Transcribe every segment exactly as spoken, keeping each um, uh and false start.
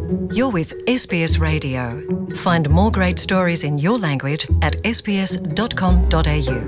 You're with เอส บี เอส Radio. Find more great stories in your language atเอส บี เอส ดอท คอม ดอท เอ ยู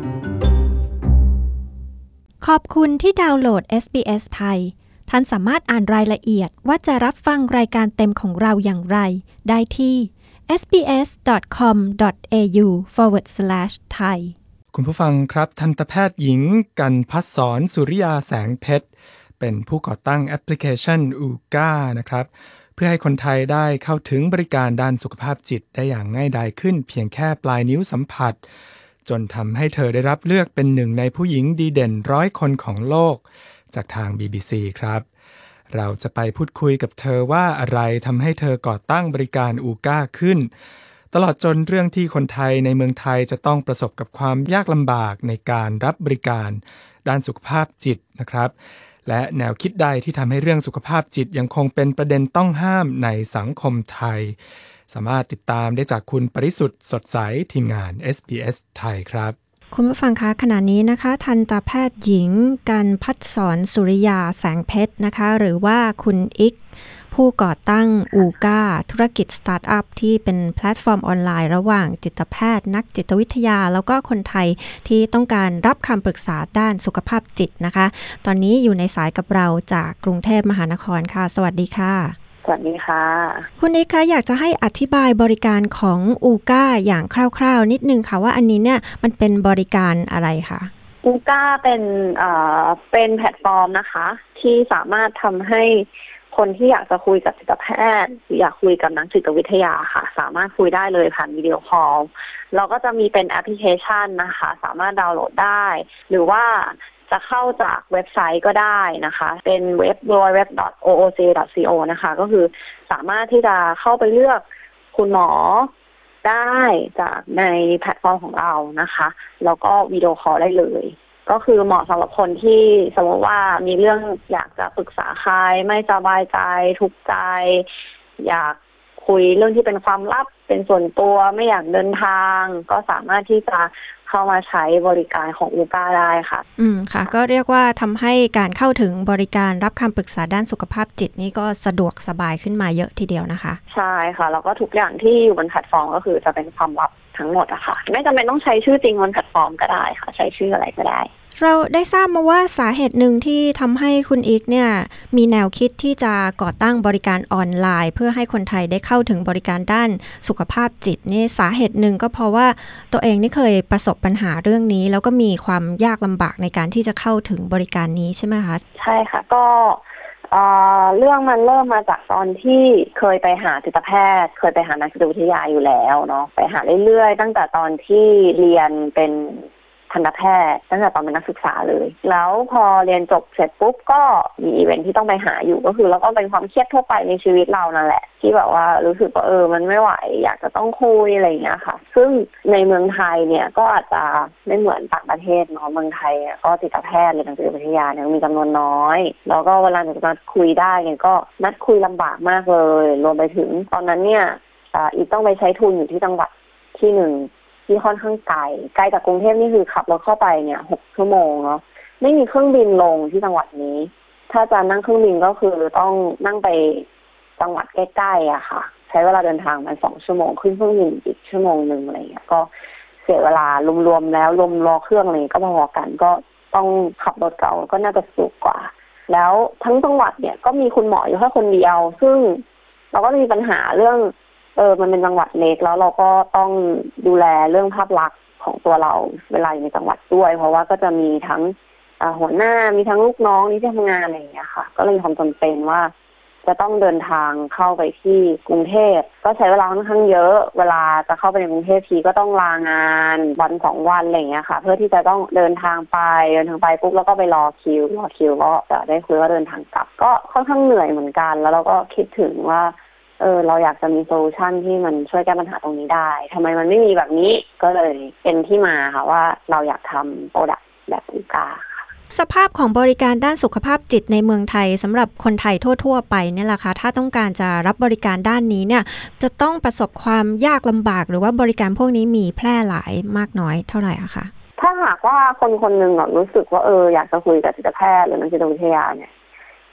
ขอบคุณที่ดาวน์โหลด เอส บี เอส ไทยท่านสามารถอ่านรายละเอียดว่าจะรับฟังรายการเต็มของเราอย่างไรได้ที่ เอส บี เอส ดอท คอม ดอท เอ ยู สแลช สแลช ไทยคุณผู้ฟังครับทันตแพทย์หญิงกันภัสสรสุริยาแสงเพชรเป็นผู้ก่อตั้งแอปพลิเคชัน อู จี เอ นะครับเพื่อให้คนไทยได้เข้าถึงบริการด้านสุขภาพจิตได้อย่างง่ายดายขึ้นเพียงแค่ปลายนิ้วสัมผัสจนทำให้เธอได้รับเลือกเป็นหนึ่งในผู้หญิงดีเด่นร้อยคนของโลกจากทาง บี บี ซี ครับเราจะไปพูดคุยกับเธอว่าอะไรทำให้เธอก่อตั้งบริการ อู จี เอ ขึ้นตลอดจนเรื่องที่คนไทยในเมืองไทยจะต้องประสบกับความยากลำบากในการรับบริการด้านสุขภาพจิตนะครับและแนวคิดใดที่ทำให้เรื่องสุขภาพจิตยังคงเป็นประเด็นต้องห้ามในสังคมไทยสามารถติดตามได้จากคุณปริสุทธิ์สดใสทีมงาน เอส บี เอส ไทยครับคุณผู้ฟังคะขณะนี้นะคะทันตแพทย์หญิงกันภัสสรสุริยาแสงเพชรนะคะหรือว่าคุณอิกผู้ก่อตั้ง อู จี เอ ธุรกิจสตาร์ทอัพที่เป็นแพลตฟอร์มออนไลน์ระหว่างจิตแพทย์นักจิตวิทยาแล้วก็คนไทยที่ต้องการรับคำปรึกษาด้านสุขภาพจิตนะคะตอนนี้อยู่ในสายกับเราจากกรุงเทพมหานครค่ะสวัสดีค่ะสวัสดีค่ะคุณเอกคะอยากจะให้อธิบายบริการของ อู จี เอ อย่างคร่าวๆนิดนึงค่ะว่าอันนี้เนี่ยมันเป็นบริการอะไรคะอู จี เอ เป็นเอ่อเป็นแพลตฟอร์มนะคะที่สามารถทำให้คนที่อยากจะคุยกับจิตแพทย์หรืออยากคุยกับนักจิตวิทยาค่ะสามารถคุยได้เลยผ่านวิดีโอคอลเราก็จะมีเป็นแอปพลิเคชันนะคะสามารถดาวน์โหลดได้หรือว่าจะเข้าจากเว็บไซต์ก็ได้นะคะเป็นเว็บ ดับเบิลยู ดับเบิลยู ดับเบิลยู ดอท โอ โอ เจ ดอท ซี โอ นะคะก็คือสามารถที่จะเข้าไปเลือกคุณหมอได้จากในแพลตฟอร์มของเรานะคะแล้วก็วิดีโอคอลได้เลยก็คือเหมาะสำหรับคนที่สมมติว่ามีเรื่องอยากจะปรึกษาใครไม่สบายใจทุกข์ใจอยากคุยเรื่องที่เป็นความลับเป็นส่วนตัวไม่อยากเดินทางก็สามารถที่จะเข้ามาใช้บริการของ อู จี เอ ได้ค่ะอืมค่ะก็เรียกว่าทำให้การเข้าถึงบริการรับคำปรึกษาด้านสุขภาพจิตนี่ก็สะดวกสบายขึ้นมาเยอะทีเดียวนะคะใช่ค่ะแล้วก็ทุกอย่างที่อยู่บนแพลตฟอร์มก็คือจะเป็นความลับทั้งหมดอะค่ะไม่จำเป็นต้องใช้ชื่อจริงบนแพลตฟอร์มก็ได้ค่ะใช้ชื่ออะไรก็ได้เราได้ทราบมาว่าสาเหตุหนึ่งที่ทำให้คุณอีกเนี่ยมีแนวคิดที่จะก่อตั้งบริการออนไลน์เพื่อให้คนไทยได้เข้าถึงบริการด้านสุขภาพจิตนี่สาเหตุหนึ่งก็เพราะว่าตัวเองนี่เคยประสบปัญหาเรื่องนี้แล้วก็มีความยากลำบากในการที่จะเข้าถึงบริการนี้ใช่ไหมคะใช่ค่ะก็เอ่อเรื่องมันเริ่มมาจากตอนที่เคยไปหาจิตแพทย์เคยไปหานักจิตวิทยาอยู่แล้วเนาะไปหาเรื่อยๆตั้งแต่ตอนที่เรียนเป็นทันตแพทย์ตั้งแต่ตอนเป็นนักศึกษาเลยแล้วพอเรียนจบเสร็จปุ๊บก็มีอีเวนท์ที่ต้องไปหาอยู่ก็คือแล้วก็เป็นความเครียดทั่วไปในชีวิตเรานั่นแหละที่แบบว่ารู้สึกว่าเออมันไม่ไหวอยากจะต้องคุยอะไรอย่างเงี้ยค่ะซึ่งในเมืองไทยเนี่ยก็อาจจะไม่เหมือนต่างประเทศเนาะเมืองไทยก็จิตแพทย์หรือนักจิตวิทยาเนี่ยมีจำนวนน้อยแล้วก็เวลาจะมาคุยได้เนี่ยก็นัดคุยลำบากมากเลยรวมไปถึงตอนนั้นเนี่ยอีกต้องไปใช้ทุนอยู่ที่จังหวัดที่หนึ่งที่ค่อนข้างไกลไกลจากกรุงเทพนี่คือขับรถเข้าไปเนี่ยหกชั่วโมงเนาะไม่มีเครื่องบินลงที่จังหวัดนี้ถ้าจะนั่งเครื่องบินก็คือต้องนั่งไปจังหวัดใกล้ๆอะค่ะใช้เวลาเดินทางมาสองชั่วโมงขึ้นเครื่องบินอีกชั่วโมงนึงอะไรเงี้ยก็เสียเวลารวมๆแล้วรวมรอเครื่องอะไรก็พอๆกันก็ต้องขับรถเก่าก็น่าจะสะดวกกว่าแล้วทั้งจังหวัดเนี่ยก็มีคุณหมออยู่แค่คนเดียวซึ่งเราก็มีปัญหาเรื่องเออมันเป็นจังหวัดเล็กแล้วเราก็ต้องดูแลเรื่องภาพลักษณ์ของตัวเราเวลาอยู่ในจังหวัดด้วยเพราะว่าก็จะมีทั้งหัวหน้ามีทั้งลูกน้องที่ทำงานอะไรอย่างเงี้ยค่ะก็เลยมีความจำเป็นว่าจะต้องเดินทางเข้าไปที่กรุงเทพก็ใช้เวลาค่อนข้างเยอะเวลาจะเข้าไปในกรุงเทพทีก็ต้องลางานวันสองวันอะไรอย่างเงี้ยค่ะเพื่อที่จะต้องเดินทางไปเดินทางไปปุ๊บแล้วก็ไปรอคิวรอคิวก็จะได้คุยว่าเดินทางกลับก็ค่อนข้างเหนื่อยเหมือนกันแล้วเราก็คิดถึงว่าเออเราอยากจะมีโซลูชันที่มันช่วยแก้ปัญหาตรงนี้ได้ทำไมมันไม่มีแบบนี้ก็เลยเป็นที่มาค่ะว่าเราอยากทำโปรดักต์แบบอู จี เอ ค่ะสภาพของบริการด้านสุขภาพจิตในเมืองไทยสำหรับคนไทยทั่วๆไปเนี่ยแหละค่ะถ้าต้องการจะรับบริการด้านนี้เนี่ยจะต้องประสบความยากลำบากหรือว่าบริการพวกนี้มีแพร่หลายมากน้อยเท่าไหร่อะคะถ้าหากว่าคนคนหนึ่งรู้สึกว่าเอออยากจะคุยกับจิตแพทย์หรือนักจิตวิทยาเนี่ย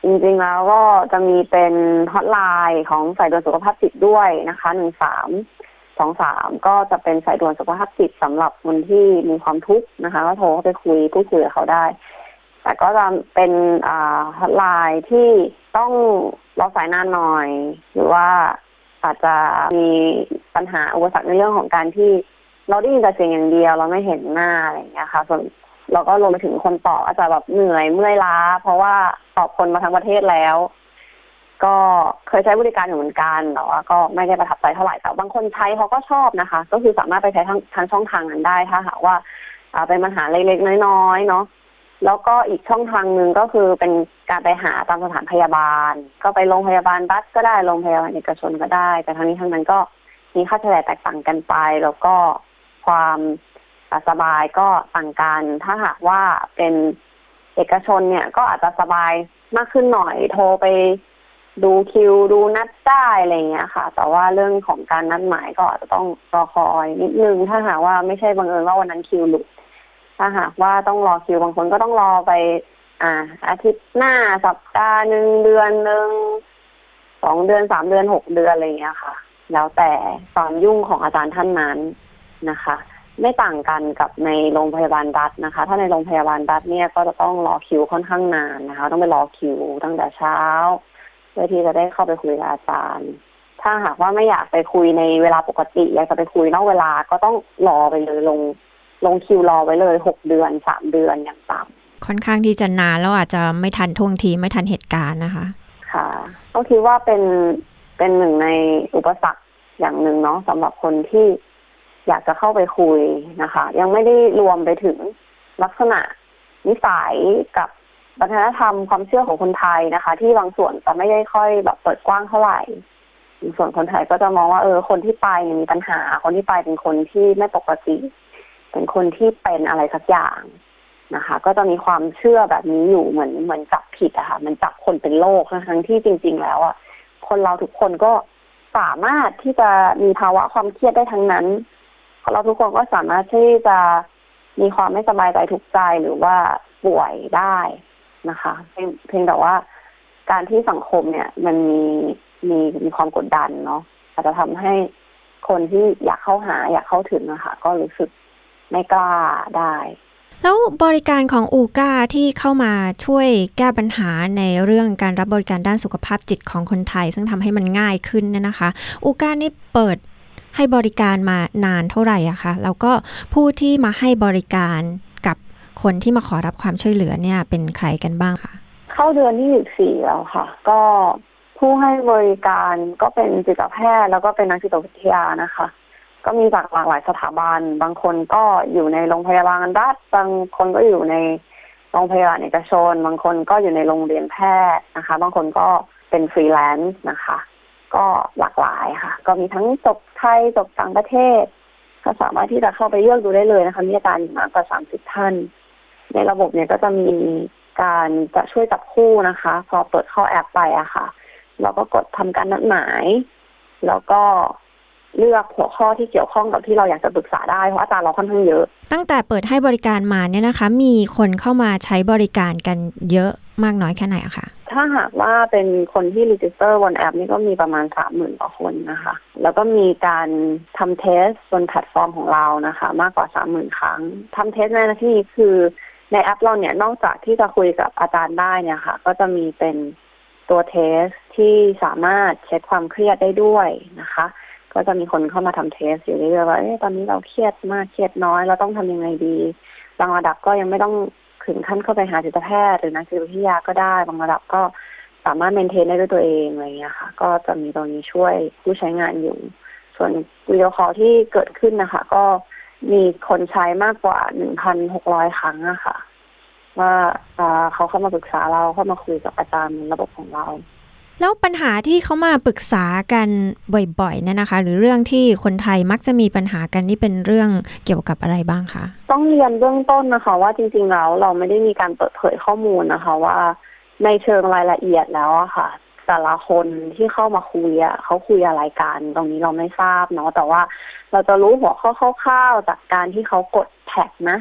จริงๆแล้วก็จะมีเป็นฮอตไลน์ของสายด่วนสุขภาพจิตด้วยนะคะหนึ่งสามสองสามก็จะเป็นสายด่วนสุขภาพจิตสำหรับคนที่มีความทุกข์นะคะก็โทรเข้าไปคุยพูดคุยกับเขาได้แต่ก็จะเป็นอ่าฮอตไลน์ที่ต้องรอสายนานหน่อยหรือว่าอาจจะมีปัญหาอุปสรรคในเรื่องของการที่เราได้ยินแต่เสียงอย่างเดียวเราไม่เห็นหน้าอะไรอย่างเงี้ยค่ะส่วนเราก็รวมไปถึงคนตอบอาจจะแบบเหนื่อยเมื่อยล้าเพราะว่าตอบคนมาทั้งประเทศแล้วก็เคยใช้บริการอยู่เหมือนกันแต่ว่าก็ไม่ได้ประทับใจเท่าไหร่แต่บางคนใช้เขาก็ชอบนะคะก็คือสามารถไปใช้ทั้งทั้งช่องทางนั้นได้ถ้าหากว่าเป็นปัญหาเล็กๆน้อยๆเนาะแล้วก็อีกช่องทางนึงก็คือเป็นการไปหาตามสถานพยาบาลก็ไปโรงพยาบาลรัฐก็ได้โรงพยาบาลเอกชนก็ได้แต่ทั้งนี้ทั้งนั้นก็มีค่าใช้จ่ายแตกต่างกันไปแล้วก็ความสบายก็ต่างกันถ้าหากว่าเป็นเอกชนเนี่ยก็อาจจะสบายมากขึ้นหน่อยโทรไปดูคิวดูนัดได้อะไรเงี้ยค่ะแต่ว่าเรื่องของการนัดหมายก็อาจจะต้องรอคอยนิดนึงถ้าหากว่าไม่ใช่บังเอิญว่าวันนั้นคิวหลุดถ้าหากว่าต้องรอคิวบางคนก็ต้องรอไปอ่าอาทิตย์หน้าสัปดาห์นึงเดือนนึงสองเดือนสามเดือนหกเดือนอะไรเงี้ยค่ะแล้วแต่ความยุ่งของอาจารย์ท่านนั้นนะคะไม่ต่างกันกับในโรงพยาบาลรัฐนะคะถ้าในโรงพยาบาลรัฐเนี่ยก็จะต้องรอคิวค่อนข้างนานนะคะต้องไปรอคิวตั้งแต่เช้าเพื่อที่จะได้เข้าไปคุยกับอาจารย์ถ้าหากว่าไม่อยากไปคุยในเวลาปกติอยากจะไปคุยนอกเวลาก็ต้องรอไปเลยลงลงคิวรอไว้เลยหกเดือนสามเดือนอย่างต่ำค่อนข้างที่จะนานแล้วอาจจะไม่ทันท่วงทีไม่ทันเหตุการณ์นะคะค่ะก็คิดว่าเป็นเป็นหนึ่งในอุปสรรคอย่างหนึ่งเนาะสำหรับคนที่อยากจะเข้าไปคุยนะคะยังไม่ได้รวมไปถึงลักษณะนิสัยกับวัฒนธรรมความเชื่อของคนไทยนะคะที่บางส่วนจะไม่ได้ค่อยแบบเปิดกว้างเท่าไหร่ส่วนคนไทยก็จะมองว่าเออคนที่ไปมีปัญหาคนที่ไปเป็นคนที่ไม่ปกติเป็นคนที่เป็นอะไรสักอย่างนะคะก็จะมีความเชื่อแบบนี้อยู่เหมือนเหมือนจับผิดอะค่ะมันจับคนเป็นโรคทั้งที่จริงๆแล้วอะคนเราทุกคนก็สามารถที่จะมีภาวะความเครียดได้ทั้งนั้นเราทุกคนก็สามารถที่จะมีความไม่สบายใจทุกข์ใจหรือว่าป่วยได้นะคะเพียงแต่ว่าการที่สังคมเนี่ยมันมีมีมีความกดดันเนาะอาจจะทำให้คนที่อยากเข้าหาอยากเข้าถึงนะคะก็รู้สึกไม่กล้าได้แล้วบริการของอูก้าที่เข้ามาช่วยแก้ปัญหาในเรื่องการรับบริการด้านสุขภาพจิตของคนไทยซึ่งทำให้มันง่ายขึ้นเนี่ยนะคะอูก้านี่เปิดให้บริการมานานเท่าไหร่อะคะแล้วก็ผู้ที่มาให้บริการกับคนที่มาขอรับความช่วยเหลือเนี่ยเป็นใครกันบ้างคะเข้าเดือนที่สิบสี่แล้วค่ะก็ผู้ให้บริการก็เป็นจิตแพทย์แล้วก็เป็นนักจิตวิทยานะคะก็มีจากหลากหลายสถาบันบางคนก็อยู่ในโรงพยาบาลรัฐบางคนก็อยู่ในโรงพยาบาลเอกชนบางคนก็อยู่ในโรงเรียนแพทย์นะคะบางคนก็เป็นฟรีแลนซ์นะคะก็หลากหลายค่ะก็มีทั้งจบไทยจบต่างประเทศก็สามารถที่จะเข้าไปเลือกดูได้เลยนะคะมีอาจารย์มากกว่าสามสิบท่านในระบบเนี่ยก็จะมีการจะช่วยจับคู่นะคะพอเปิดเข้าแอปไปอะค่ะเราก็กดทำการนัดหมายแล้วก็เลือกหัวข้อที่เกี่ยวข้องกับที่เราอยากจะปรึกษาได้เพราะอาจารย์เราค่อนข้างเยอะตั้งแต่เปิดให้บริการมาเนี่ยนะคะมีคนเข้ามาใช้บริการกันเยอะมากน้อยแค่ไหนอะคะถ้าหากว่าเป็นคนที่รีจิสเตอร์บนแอปนี่ก็มีประมาณ สามหมื่น กว่าคนนะคะแล้วก็มีการทำเทสบนแพลตฟอร์มของเรานะคะมากกว่า สามหมื่น ครั้งทำเทสในที่นี้คือในแอปเราเนี่ยนอกจากที่จะคุยกับอาจารย์ได้เนี่ยค่ะก็จะมีเป็นตัวเทสที่สามารถเช็คความเครียดได้ด้วยนะคะก็จะมีคนเข้ามาทำเทสอยู่เรื่อยๆว่าเอ๊ะตอนนี้เราเครียดมากเครียดน้อยเราต้องทำยังไงดีบางระดับก็ยังไม่ต้องถึงขั้นเข้าไปหาจิตแพทย์หรือนักจิตวิทยาก็ได้บางระดับก็สามารถเมนเทนได้ด้วยตัวเองอะไรอย่างเงี้ยค่ะก็จะมีตรงนี้ช่วยผู้ใช้งานอยู่ส่วนวิดีโอคอลที่เกิดขึ้นนะคะก็มีคนใช้มากกว่า หนึ่งพันหกร้อย ครั้งอะค่ะว่าเขาเข้ามาปรึกษาเราเข้ามาคุยกับอาจารย์ในระบบของเราแล้วปัญหาที่เขามาปรึกษากันบ่อยๆเนี่ยนะคะหรือเรื่องที่คนไทยมักจะมีปัญหากันนี่เป็นเรื่องเกี่ยวกับอะไรบ้างคะต้องเรียนเบื้องต้นนะคะว่าจริงๆแล้วเราไม่ได้มีการเปิดเผยข้อมูลนะคะว่าในเชิงรายละเอียดแล้วอะค่ะแต่ละคนที่เข้ามาคุยอะเขาคุยอะไรกันตรงนี้เราไม่ทราบเนาะแต่ว่าเราจะรู้หัวข้อคร่าวๆจากการที่เขากดแท็กนะ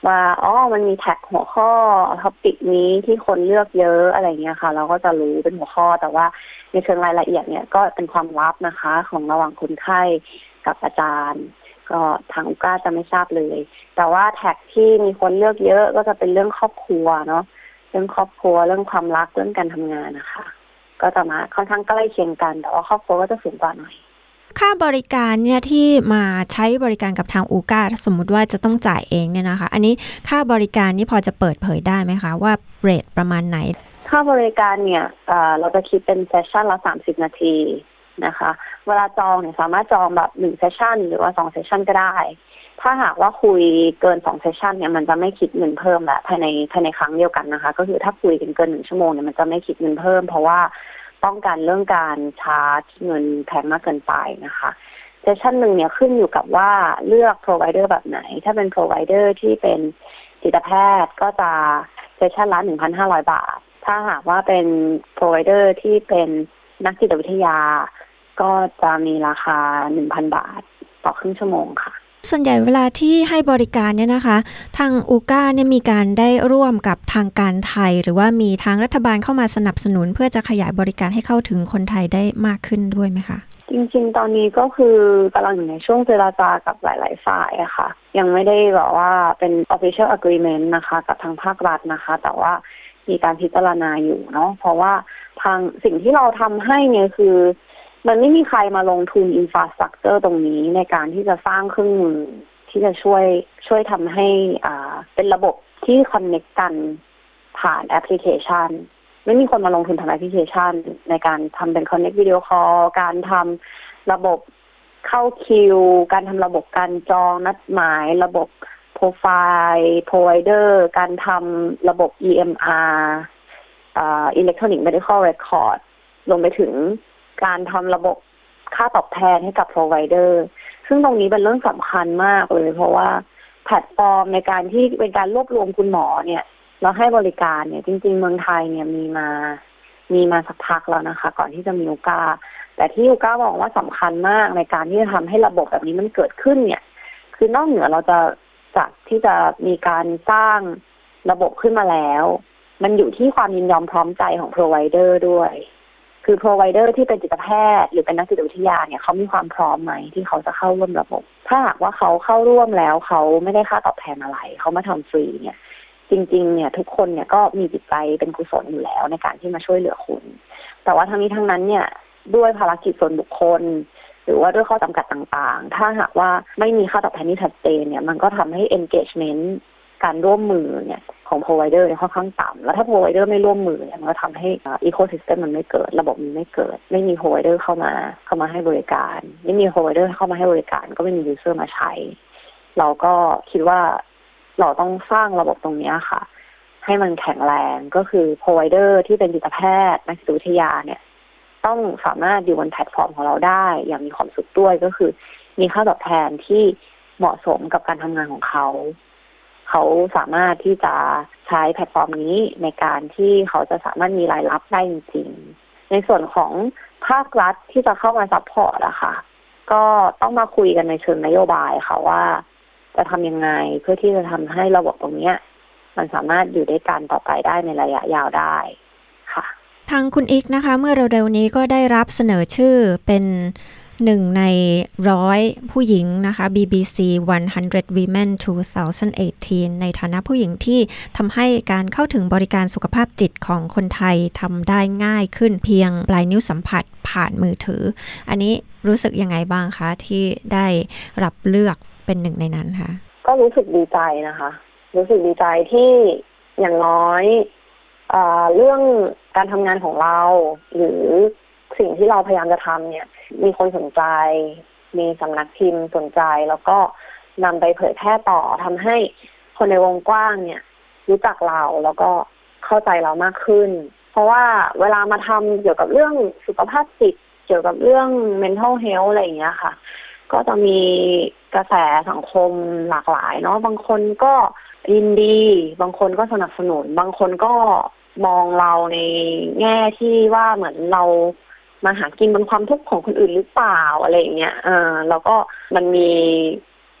ว่าอ๋อมันมีแท็กหัวข้อท็อปิกนี้ที่คนเลือกเยอะอะไรเงี้ยค่ะเราก็จะรู้เป็นหัวข้อแต่ว่าในเชิงรายละเอียดเนี่ยก็เป็นความลับนะคะของระหว่างคนไข้กับอาจารย์ก็ทางก็จะไม่ทราบเลยแต่ว่าแท็กที่มีคนเลือกเยอะก็จะเป็นเรื่องครอบครัวเนาะเรื่องครอบครัวเรื่องความรักเรื่องการทำงานนะคะก็จะมาค่อนข้างใกล้เคียงกันแต่ว่าครอบครัวก็จะสูงกว่าหน่อยค่าบริการเนี่ยที่มาใช้บริการกับทางอูก้าสมมุติว่าจะต้องจ่ายเองเนี่ยนะคะอันนี้ค่าบริการนี่พอจะเปิดเผยได้ไหมคะว่าเรทประมาณไหนค่าบริการเนี่ยเอ่อเราจะคิดเป็นเซสชั่นละสามสิบนาทีนะคะเวลาจองเนี่ยสามารถจองแบบหนึ่งเซสชั่นหรือว่าสองเซสชั่นก็ได้ถ้าหากว่าคุยเกินสองเซสชั่นเนี่ยมันจะไม่คิดเงินเพิ่มละภายในภายในครั้งเดียวกันนะคะก็คือถ้าคุยกันเกินหนึ่งชั่วโมงเนี่ยมันจะไม่คิดเงินเพิ่มเพราะว่าป้องกันเรื่องการชาร์จเงินแพงมากเกินไปนะคะเซสชั่นหนึ่งเนี่ยขึ้นอยู่กับว่าเลือก provider แบบไหนถ้าเป็น provider ที่เป็นจิตแพทย์ก็จะเซสชั่นละ หนึ่งพันห้าร้อย บาทถ้าหากว่าเป็น provider ที่เป็นนักจิตวิทยาก็จะมีราคา หนึ่งพัน บาทต่อครึ่งชั่วโมงค่ะส่วนใหญ่เวลาที่ให้บริการเนี่ยนะคะทางอูก้าเนี่ยมีการได้ร่วมกับทางการไทยหรือว่ามีทางรัฐบาลเข้ามาสนับสนุนเพื่อจะขยายบริการให้เข้าถึงคนไทยได้มากขึ้นด้วยไหมคะจริงๆตอนนี้ก็คือกำลังอยู่ในช่วงเจรจากับหลายๆฝ่ายอะค่ะยังไม่ได้แบบว่าเป็น official agreement นะคะกับทางภาครัฐนะคะแต่ว่ามีการพิจารณาอยู่เนาะเพราะว่าทางสิ่งที่เราทำให้เนี่ยคือมันไม่มีใครมาลงทุนอินฟราสตรัคเจอร์ตรงนี้ในการที่จะสร้างเครื่องมือที่จะช่วยช่วยทำให้อ่าเป็นระบบที่คอนเนคกันผ่านแอปพลิเคชันไม่มีคนมาลงทุนทำแอปพลิเคชันในการทำเป็นคอนเนควิดีโอคอลการทำระบบเข้าคิวการทำระบบการจองนัดหมายระบบโปรไฟล์ provider การทำระบบ อี เอ็ม อาร์ อ่า Electronic Medical Record ลงไปถึงการทำระบบค่าตอบแทนให้กับ provider ซึ่งตรงนี้เป็นเรื่องสำคัญมากเลยเพราะว่าแพลตฟอร์มในการที่เป็นการรวบรวมคุณหมอเนี่ยเราให้บริการเนี่ยจริงๆเมืองไทยเนี่ยมีมามีมาสักพักแล้วนะคะก่อนที่จะมีอูก้าแต่ที่อูก้ามองว่าสำคัญมากในการที่จะทำให้ระบบแบบนี้มันเกิดขึ้นเนี่ยคือนอกเหนือเราจะจากที่จะมีการสร้างระบบขึ้นมาแล้วมันอยู่ที่ความยินยอมพร้อมใจของ provider ด้วยคือ provider ที่เป็นจิตแพทย์หรือเป็นนักจิตวิทยาเนี่ยเขามีความพร้อมไหมที่เขาจะเข้าร่วมระบบถ้าหากว่าเขาเข้าร่วมแล้วเขาไม่ได้ค่าตอบแทนอะไรเขามาทำฟรีเนี่ยจริงๆเนี่ยทุกคนเนี่ยก็มีจิตใจเป็นกุศลอยู่แล้วในการที่มาช่วยเหลือคุณแต่ว่าทั้งนี้ทั้งนั้นเนี่ยด้วยภารกิจส่วนบุคคลหรือว่าด้วยข้อจำกัดต่างๆถ้าหากว่าไม่มีค่าตอบแทนที่ชัดเจนเนี่ยมันก็ทำให้ engagement การร่วมมือเนี่ยของ provider เนี่ยค่อนข้างต่ำแล้วถ้า provider ไม่ร่วมมือเนี่ยมันก็ทำให้ ecosystem มันไม่เกิดระบบมันไม่เกิดไม่มี provider เข้ามาเข้ามาให้บริการไม่มี provider เข้ามาให้บริการก็ไม่มี user มาใช้เราก็คิดว่าเราต้องสร้างระบบตรงนี้ค่ะให้มันแข็งแรงก็คือ provider ที่เป็นจิตแพทย์นักจิตวิทยาเนี่ยต้องสามารถอยู่บนแพลตฟอร์มของเราได้อย่างมีความสุขด้วยก็คือมีค่าตอบแทนที่เหมาะสมกับการทำงานของเขาเขาสามารถที่จะใช้แพลตฟอร์มนี้ในการที่เขาจะสามารถมีรายรับได้จริงๆในส่วนของภาครัฐที่จะเข้ามาซัพพอร์ตอะค่ะก็ต้องมาคุยกันในเชิงนโยบายค่ะว่าจะทำยังไงเพื่อที่จะทำให้ระบบตรงนี้มันสามารถอยู่ด้วยกันต่อไปได้ในระยะยาวได้ค่ะทางคุณอีกนะคะเมื่อเร็วๆนี้ก็ได้รับเสนอชื่อเป็นหนึ่งในร้อยผู้หญิงนะคะ บี บี ซี หนึ่งร้อย Women สองพันสิบแปด ในฐานะผู้หญิงที่ทำให้การเข้าถึงบริการสุขภาพจิตของคนไทยทำได้ง่ายขึ้นเพียงปลายนิ้วสัมผัสผ่านมือถืออันนี้รู้สึกยังไงบ้างคะที่ได้รับเลือกเป็นหนึ่งในนั้นคะก็รู้สึกดีใจนะคะรู้สึกดีใจที่อย่างน้อยเอ่อเรื่องการทำงานของเราหรือสิ่งที่เราพยายามจะทำเนี่ยมีคนสนใจมีสำนักพิมพ์สนใจแล้วก็นำไปเผยแพร่ต่อทำให้คนในวงกว้างเนี่ยรู้จักเราแล้วก็เข้าใจเรามากขึ้นเพราะว่าเวลามาทำเกี่ยวกับเรื่องสุขภาพจิตเกี่ยวกับเรื่อง mental health อะไรอย่างเงี้ยค่ะก็จะมีกระแสสังคมหลากหลายเนาะบางคนก็ยินดีบางคนก็สนับสนุนบางคนก็มองเราในแง่ที่ว่าเหมือนเรามาหากินบนความทุกข์ของคนอื่นหรือเปล่าอะไรอย่างเงี้ยเออแล้วก็มันมี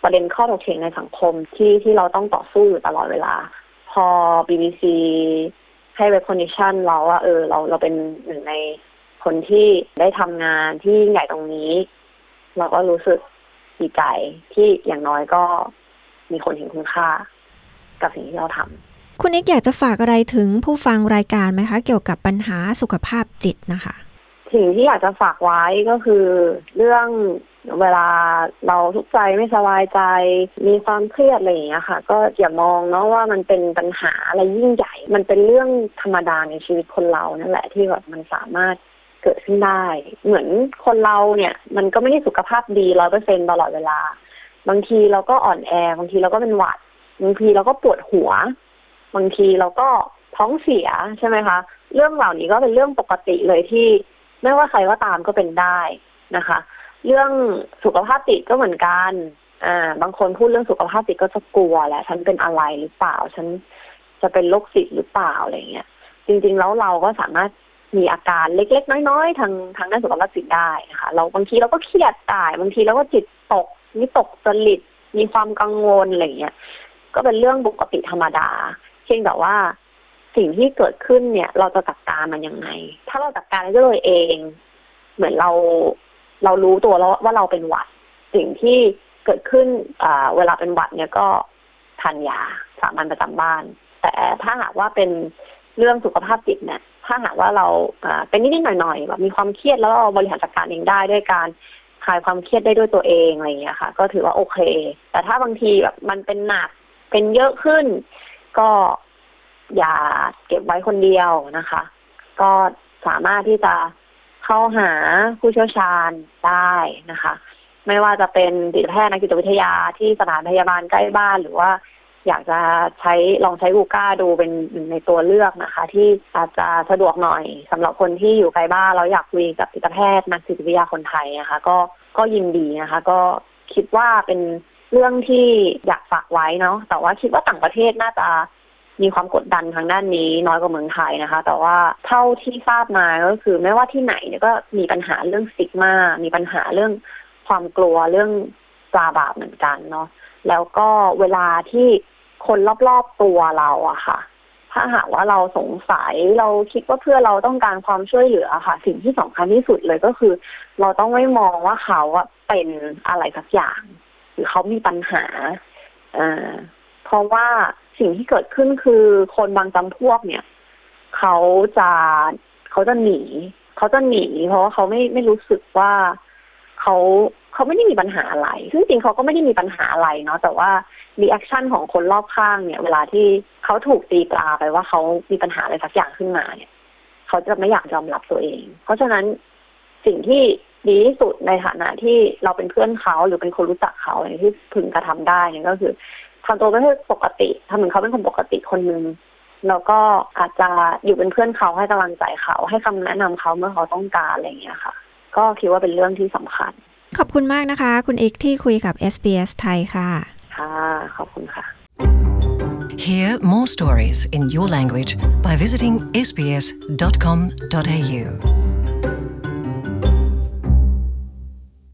ประเด็นข้อถกเถียงในสังคมที่ที่เราต้องต่อสู้อยู่ตลอดเวลาพอ บี บี ซี ให้ recognition เราว่าเออเราเราเป็นหนึ่งในคนที่ได้ทำงานที่ใหญ่ตรงนี้เราก็รู้สึกดีใจที่อย่างน้อยก็มีคนเห็นคุณค่ากับสิ่งที่เราทำคุณเอกอยากจะฝากอะไรถึงผู้ฟังรายการไหมคะเกี่ยวกับปัญหาสุขภาพจิตนะคะสิ่งที่อยากจะฝากไว้ก็คือเรื่องเวลาเราทุกข์ใจไม่สบายใจมีความเครียดอะไรอย่างเงี้ยค่ะก็อย่ามองเนาะว่ามันเป็นปัญหาอะไรยิ่งใหญ่มันเป็นเรื่องธรรมดาในชีวิตคนเรานั่นแหละที่แบบมันสามารถเกิดขึ้นได้เหมือนคนเราเนี่ยมันก็ไม่ได้สุขภาพดี ร้อยเปอร์เซ็นต์ ตลอดเวลาบางทีเราก็อ่อนแอบางทีเราก็เป็นหวัดบางทีเราก็ปวดหัวบางทีเราก็ท้องเสียใช่ไหมคะเรื่องเหล่านี้ก็เป็นเรื่องปกติเลยที่ไม่ว่าใครก็ตามก็เป็นได้นะคะเรื่องสุขภาพจิตก็เหมือนกันอ่าบางคนพูดเรื่องสุขภาพจิตก็จะกลัวแหละฉันเป็นอะไรหรือเปล่าฉันจะเป็นโรคจิตหรือเปล่าอะไรเงี้ยจริงๆแล้วเราก็สามารถมีอาการเล็กๆน้อยๆทางทางด้านสุขภาพจิตได้นะคะเราบางทีเราก็เครียดตายบางทีเราก็จิตตกวิตกจริตมีความกังวลอะไรเงี้ยก็เป็นเรื่องปกติธรรมดาเพียงแต่ว่าสิ่งที่เกิดขึ้นเนี่ยเราจะจัดการมันยังไงถ้าเราจัดการด้วยตัวเองเหมือนเราเรารู้ตัวแล้วว่าเราเป็นหวัดสิ่งที่เกิดขึ้นอ่าเวลาเป็นหวัดเนี่ยก็ทานยาสามัญประจำบ้านแต่ถ้าหากว่าเป็นเรื่องสุขภาพจิตเนี่ยถ้าหากว่าเราอ่าเป็นนิดๆหน่อยๆแบบมีความเครียดแล้วเราบริหารจัดการเองได้ด้วยการคลายความเครียดได้ด้วยตัวเองอะไรอย่างเงี้ยค่ะก็ถือว่าโอเคแต่ถ้าบางทีแบบมันเป็นหนักเป็นเยอะขึ้นก็อย่าเก็บไว้คนเดียวนะคะก็สามารถที่จะเข้าหาผู้เชี่ยวชาญได้นะคะไม่ว่าจะเป็นจิตแพทย์นักจิตวิทยาที่สถานพยาบาลใกล้บ้านหรือว่าอยากจะใช้ลองใช้อูก้าดูเป็นหนึ่งในตัวเลือกนะคะที่อาจจะสะดวกหน่อยสำหรับคนที่อยู่ไกลบ้านแล้วอยากคุยกับจิตแพทย์นักจิตวิทยาคนไทยนะคะก็ก็ยินดีนะคะก็คิดว่าเป็นเรื่องที่อยากฝากไว้เนาะแต่ว่าคิดว่าต่างประเทศน่าจะมีความกดดันทางด้านนี้น้อยกว่าเมืองไทยนะคะแต่ว่าเท่าที่ทราบมาก็คือไม่ว่าที่ไหนเนี่ยก็มีปัญหาเรื่องสติกมามีปัญหาเรื่องความกลัวเรื่องตาบาปเหมือนกันเนาะแล้วก็เวลาที่คนรอบๆตัวเราอะค่ะถ้าหากว่าเราสงสัยเราคิดว่าเพื่อเราต้องการความช่วยเหลือค่ะสิ่งที่สำคัญที่สุดเลยก็คือเราต้องไม่มองว่าเขาอะเป็นอะไรสักอย่างหรือเขามีปัญหาอ่าเพราะว่าสิ่งที่เกิดขึ้นคือคนบางจำพวกเนี่ยเขาจะเขาจะหนีเขาจะหนีเพราะว่าเขาไม่ไม่รู้สึกว่าเขาเขาไม่ได้มีปัญหาอะไรซึ่งจริงเขาก็ไม่ได้มีปัญหาอะไรเนาะแต่ว่ารีแอคชั่นของคนรอบข้างเนี่ยเวลาที่เขาถูกตีปลาไปว่าเขามีปัญหาอะไรสักอย่างขึ้นมาเนี่ยเขาจะไม่อยากยอมรับตัวเองเพราะฉะนั้นสิ่งที่ดีที่สุดในฐานะที่เราเป็นเพื่อนเขาหรือเป็นคนรู้จักเขาอย่างที่พึงกระทำได้เนี่ยก็คือทำตัวเป็นปกติทำเหมือนเขาเป็นคนปกติคนนึงแล้วก็อาจจะอยู่เป็นเพื่อนเขาให้กำลังใจเขาให้คำแนะนำเขาเมื่อเขาต้องการอะไรอย่างเงี้ยค่ะก็คิดว่าเป็นเรื่องที่สำคัญขอบคุณมากนะคะคุณเอกที่คุยกับ เอส บี เอส ไทยค่ะค่ะขอบคุณค่ะ Hear more stories in your language by visiting s b s dot com dot a u